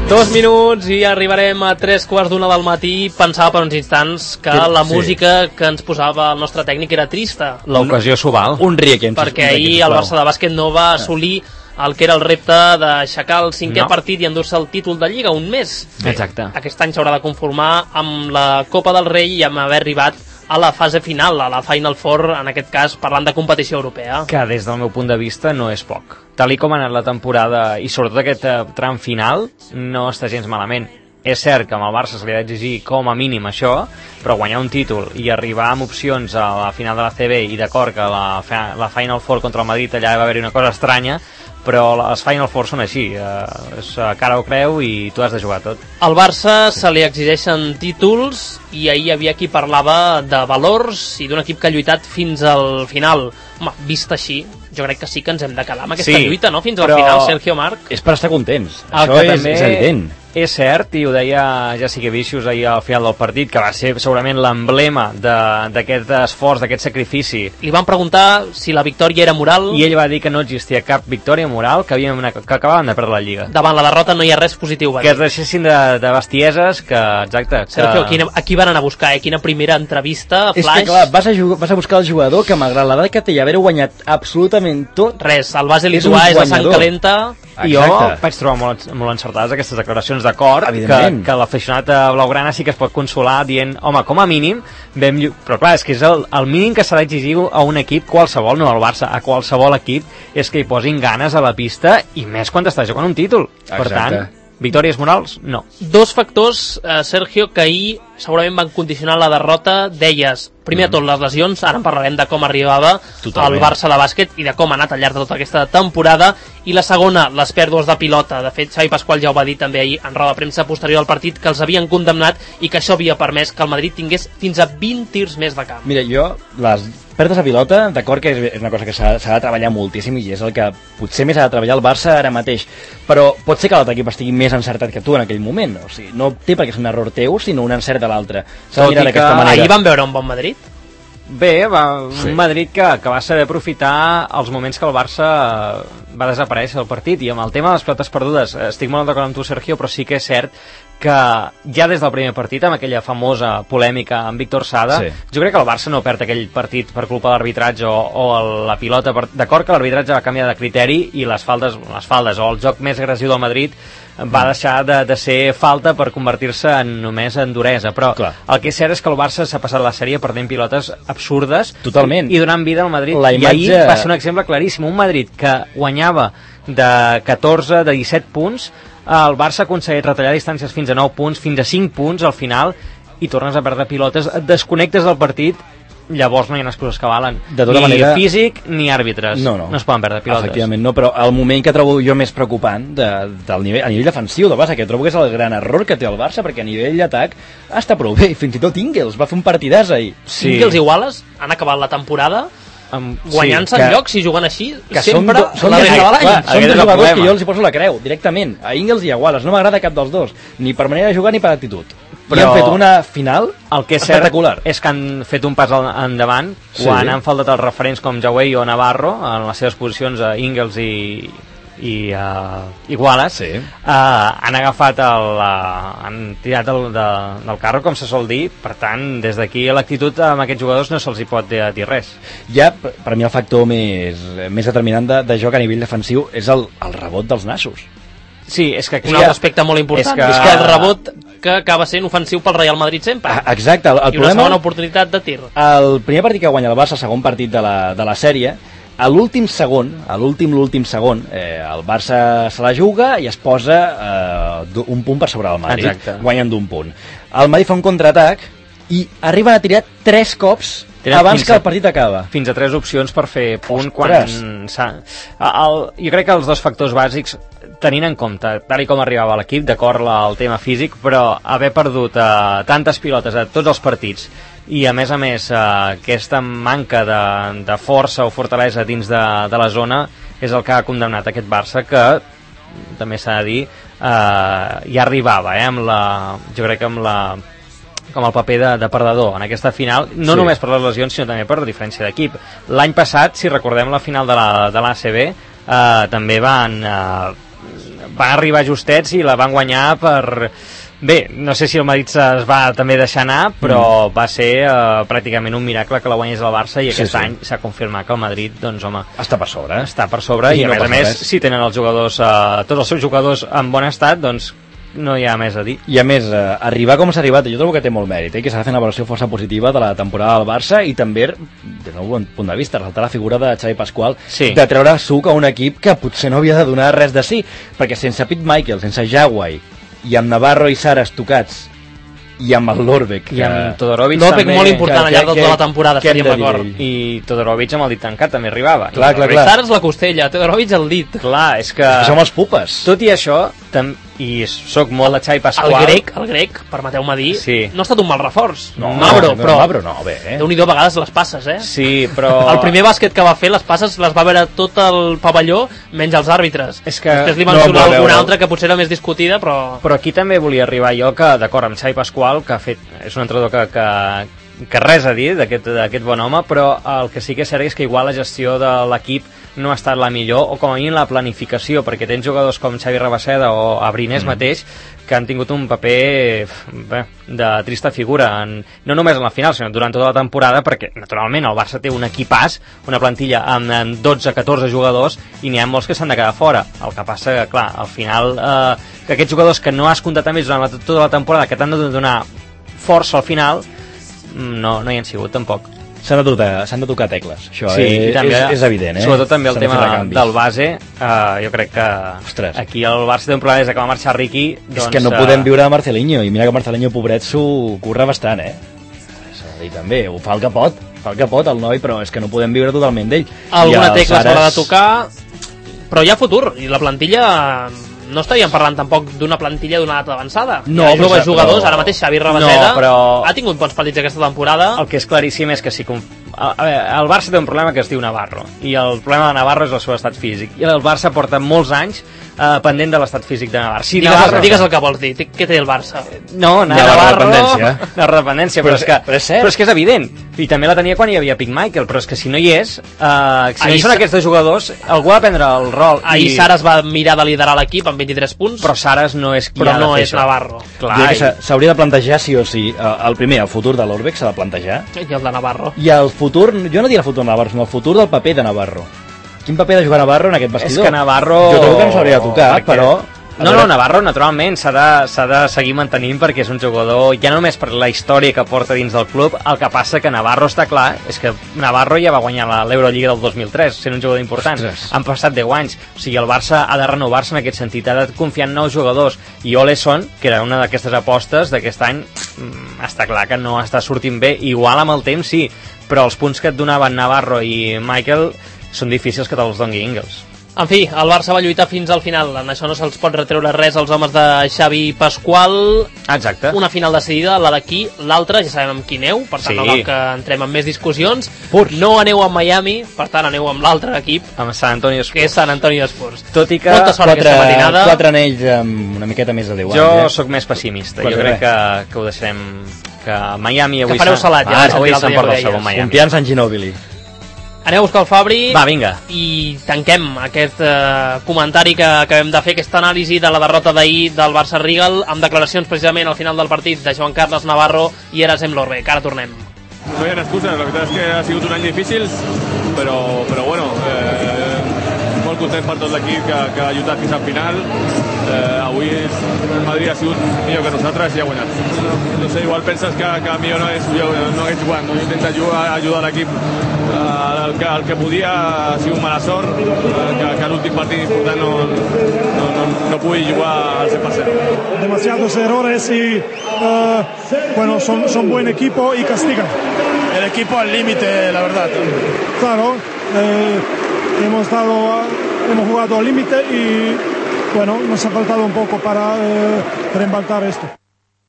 2 minuts i arribarem a 3:15 del matí. Pensava per uns instants que la música que ens posava el nostre tècnic era trista. L'ocasió s'ho val. Un Riequem. Perquè ahir el Barça de bàsquet no va assolir el que era el repte d'aixecar el 5è partit i endur-se el títol de Lliga un mes. Exacte. Aquest any s'haurà de conformar amb la Copa del Rei i amb haver arribat a la fase final, a la Final Four, en aquest cas parlant de competició europea. Que des del meu punt de vista no és poc. Tal com ha anat la temporada i sobretot aquest tram final, no està gens malament. És cert que amb el Barça se li ha d'exigir com a mínim això, però guanyar un títol i arribar amb opcions a la final de la CB i d'acord que la Final Four contra el Madrid allà va haver-hi una cosa estranya, però les Final Four són així, és cara o creu i tu has de jugar tot. Al Barça se li exigeixen títols i ahir hi havia qui parlava de valors i d'un equip que ha lluitat fins al final. Home, vist així, jo crec que sí que ens hem de quedar amb aquesta lluita, no? Fins al final, Sergio Marc. És per estar contents, això és evident. És cert, i ho deia Jessica Vicious ahir al final del partit, que va ser segurament l'emblema d'aquest esforç, d'aquest sacrifici. Li van preguntar si la victòria era moral. I ell va dir que no existia cap victòria moral, que acabaven de perdre la Lliga. Davant la derrota no hi ha res positiu, va dir. Que es deixessin de bestieses, que, exacte. Sergio, aquí van anar a buscar, Quina primera entrevista, flash. És que clar, vas a buscar el jugador que malgrat l'edat que té i haver-ho guanyat absolutament tot... Res, el base lituà és a sang calenta. I jo vaig trobar molt encertades aquestes declaracions d'acord, que l'aficionat blaugrana sí que es pot consolar dient, home, com a mínim però clar, és que és el mínim que s'ha d'exigir a un equip qualsevol, no al Barça, a qualsevol equip, és que hi posin ganes a la pista i més quan t'estàs jugant un títol. Per tant, victòries morals, no. Dos factors, Sergio, que ahir segurament van condicionar la derrota. Deies, primer de tot les lesions, ara en parlarem de com arribava el Barça de bàsquet i de com ha anat al llarg de tota aquesta temporada, i la segona, les pèrdues de pilota. De fet, Xavi Pasqual ja ho va dir també ahir en roda de premsa posterior al partit, que els havien condemnat i que això havia permès que el Madrid tingués fins a 20 tirs més de camp. Mira, jo, les pèrdues de pilota, d'acord que és una cosa que s'ha de treballar moltíssim i és el que potser més ha de treballar el Barça ara mateix, però pot ser que l'altre equip estigui més encertat que tu en aquell moment, o sigui, no té perquè és un error teu, sinó un encert de l'altre. Tot i que ahir vam veure un bon Madrid. Bé, un Madrid que va saber aprofitar els moments que el Barça va desaparèixer del partit, i amb el tema de les pilotes perdudes estic molt d'acord amb tu, Sergio, però sí que és cert que ja des del primer partit, amb aquella famosa polèmica amb Víctor Sada, jo crec que el Barça no perd aquell partit per culpa de l'arbitratge o la pilota, d'acord que l'arbitratge va canviar de criteri i les faldes o el joc més agressiu del Madrid va deixar de ser falta per convertir-se només en duresa, però el que és cert és que el Barça s'ha passat la sèrie perdent pilotes absurdes. Totalment. I donant vida al Madrid, i ahir va ser un exemple claríssim, un Madrid que guanyava de 14, de 17 punts, el Barça ha aconseguit retallar distàncies fins a 9 punts, fins a 5 punts al final, i tornes a perdre pilotes, et desconnectes del partit, llavors no hi ha excuses que valen, ni físic ni àrbitres, no es poden perdre pilotes. Efectivament, no, però el moment que trobo jo més preocupant a nivell defensiu del Barça, que trobo que és el gran error que té el Barça, perquè a nivell d'atac està prou bé, fins i tot Ingels va fer un partidàs ahir. Ingels i Wallace han acabat la temporada guanyant-se en llocs i jugant així sempre són la resta de l'any. Són dos jugadors que jo els hi poso la creu directament, a Ingels i a Wallace. No m'agrada cap dels dos, ni per manera de jugar ni per actitud, però han fet una final espectacular. És que han fet un pas endavant quan han faltat els referents com Jaué o Navarro en les seves posicions, a Ingels i Wallace, han agafat han tirat del carro, com se sol dir. Per tant, des d'aquí l'actitud amb aquests jugadors no se'ls hi pot dir res. Ja, per mi el factor més determinant de joc a nivell defensiu és el rebot dels nassos. Sí, és que un altre aspecte molt important és que el rebot que acaba sent ofensiu pel Real Madrid sempre. Exacte, el i una segona oportunitat de tir. El primer partit que guanya el Barça, el segon partit de la sèrie, a l'últim segon, el Barça se la juga i es posa un punt per sobre del Madrid, guanyen d'un punt. El Madrid fa un contraatac i arriben a tirar 3 cops abans que el partit acaba. Fins a 3 opcions per fer punt. Jo crec que els dos factors bàsics, tenint en compte tal com arribava l'equip, d'acord al tema físic, però haver perdut tantes pilotes a tots els partits i a més aquesta manca de força o fortalesa dins de la zona és el que ha condemnat aquest Barça, que també s'ha de dir ja arribava jo crec que com el paper de perdedor en aquesta final, no només per les lesions sinó també per la diferència d'equip. L'any passat, si recordem la final de l'ACB, també van van arribar justets i la van guanyar per... Bé, no sé si el Madrid es va també deixar anar, però va ser pràcticament un miracle que la guanyés el Barça i aquest any s'ha confirmat que el Madrid, doncs home... Està per sobre. Està per sobre i a més, si tenen els jugadors, tots els seus jugadors en bon estat, doncs no hi ha més a dir. I a més, arribar com s'ha arribat, jo trobo que té molt mèrit, que s'ha de fer una valoració força positiva de la temporada del Barça i també, des del bon punt de vista, resaltar la figura de Xavi Pasqual, de treure suc a un equip que potser no havia de donar res de sí, perquè sense Pete Michael, sense Jaguai, i amb Navarro i Saras tocats, i amb el Lorbeck i amb Todorovic també, molt important al llarg de tota la temporada, estaríem d'acord, i Todorovic amb el dit tancat també arribava, clar. Saras la costella, Todorovic el dit, clar, és que som els pupes, tot i això i soc molt de Xavi Pasqual, el grec, permeteu-me dir, no ha estat un mal reforç, Mavro, bé, Déu-n'hi-do a vegades les passes, sí, però el primer bàsquet que va fer, les passes les va veure tot el pavelló, menys els àrbitres, és que després li van donar alguna altra que potser era més discutida, però aquí també volia arribar jo, que d'acord amb Xavi Pasqual, que ha fet, és un entrenador que res a dir d'aquest bon home, però el que sí que és cert és que igual la gestió de l'equip no ha estat la millor, o com a mínim la planificació, perquè tens jugadors com Xavi Rabaseda o Abrines mateix, que han tingut un paper de trista figura, no només en la final, sinó durant tota la temporada, perquè naturalment el Barça té un equipàs, una plantilla amb 12-14 jugadors, i n'hi ha molts que s'han de quedar fora. El que passa que, clar, al final, que aquests jugadors que no has comptat amb ells durant tota la temporada, que t'han de donar força al final, no hi han sigut tampoc. S'han de tocar tecles, això és evident, sobretot també el tema del base, jo crec que aquí el Barça té un problema des que va marxar Riqui, és que no podem viure a Marcelinho, i mira que Marcelinho pobret s'ho curra bastant, i també ho fa el que pot el noi, però és que no podem viure totalment d'ell. Alguna tecla s'haurà de tocar, però hi ha futur, i la plantilla no estaríem parlant tampoc d'una plantilla d'una data avançada. No, joves jugadors, ara mateix Xavi Rabaseda ha tingut bons partits aquesta temporada. El que és claríssim és que si el Barça té un problema que es diu Navarro, i el problema de Navarro és el seu estat físic, i el Barça porta molts anys pendent de l'estat físic de Navarro. Digues el que vols dir, què té el Barça? No, Navarro, la dependència, però és que és evident, i també la tenia quan hi havia Pete Michael, però és que si no hi és, si no hi són aquests jugadors, algú ha de prendre el rol. Ahir Saras va mirar de liderar l'equip amb 23 punts, però Saras no és qui ha de fer això. Navarro. S'hauria de plantejar sí o sí, el futur de l'Orbeck s'ha de plantejar, i el de Navarro, i el futur, jo no diria el futur de Navarro, sinó el futur del paper de Navarro. Quin paper ha de jugar Navarro en aquest vestidor? És que Navarro... Jo trobo que no s'hauria de tocar, però... No, Navarro naturalment s'ha de seguir mantenint, perquè és un jugador, ja no només per la història que porta dins del club, el que passa que Navarro està clar, és que Navarro ja va guanyar l'Eurolliga del 2003, sent un jugador important. Han passat 10 anys, o sigui, el Barça ha de renovar-se en aquest sentit, ha de confiar en nous jugadors, i Oleson, que era una d'aquestes apostes d'aquest any, està clar que no està sortint bé, igual amb el temps sí, però els punts que et donaven Navarro i Michael són difícils que te'ls doni Ingles. En fi, el Barça va lluitar fins al final, en això no se'ls pot retreure res als homes de Xavi Pasqual. Exacte. Una final decidida, la d'aquí, l'altra ja sabem amb qui aneu, per tant no cal que entrem en més discussions. No aneu amb Miami, per tant aneu amb l'altre equip, amb San Antonio Spurs, que és San Antonio Spurs. Tot i que molta sort aquesta matinada. 4 anells amb una miqueta més de 10 anys. Jo sóc més pessimista, jo crec que ho deixarem, que Miami avui s'emporta el segon Miami. Confiança en Ginóbili. Aneu a buscar el Fabri. Va, vinga. I tanquem aquest comentari que acabem de fer, aquesta anàlisi de la derrota d'ahir del Barça Regal, amb declaracions precisament al final del partit de Joan Carles Navarro i Erasem Lorbeck. Ara tornem. No hi ha excuses, la veritat és que ha sigut un any difícil, però bueno, molt content per tot l'equip que ha lluitat fins al final. Avui el Madrid ha sigut millor que nosaltres i ha guanyat. No sé, igual penses que millor no hagués jugat, no? Intenta ajudar l'equip el que podia, ha sigut mala sort, que l'últim partit important no pugui jugar al 100%. Demasiados errores y bueno, son buen equipo y castigan. El equipo al límite, la verdad. Claro, hemos jugado al límite y bueno, nos ha faltado un poco para reembaltar esto.